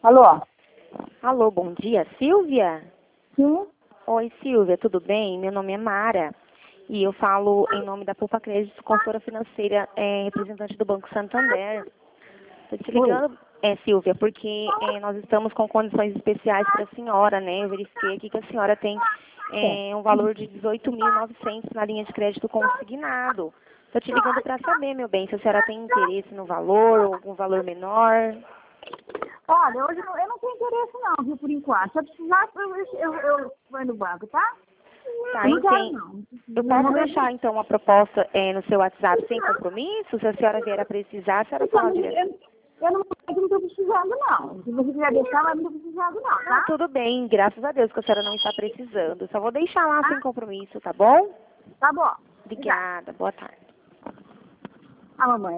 Alô? Alô, bom dia, Silvia? Sim? Oi, Silvia, tudo bem? Meu nome é Mara e eu falo em nome da Poupa Crédito, consultora financeira, representante do Banco Santander. Estou te ligando, Silvia, porque nós estamos com condições especiais para a senhora, né? Eu verifiquei aqui que a senhora tem um valor de 18.900 na linha de crédito consignado. Estou te ligando para saber, meu bem, se a senhora tem interesse no valor ou algum valor menor. Olha, hoje eu não tenho interesse não, viu, por enquanto. Se eu precisar, eu vou no banco, tá? Tá, Eu não quero entendi. não. Eu posso deixar, então, uma proposta no seu WhatsApp sem compromisso? Se a senhora vier a precisar, a senhora fala direto. Eu não estou precisando não. Se você quiser deixar, mas não estou precisando não, Não, tá? tudo bem, graças a Deus que a senhora não está precisando. Só vou deixar lá sem compromisso, tá bom? Tá bom. Obrigada. Obrigada, boa tarde. A mamãe.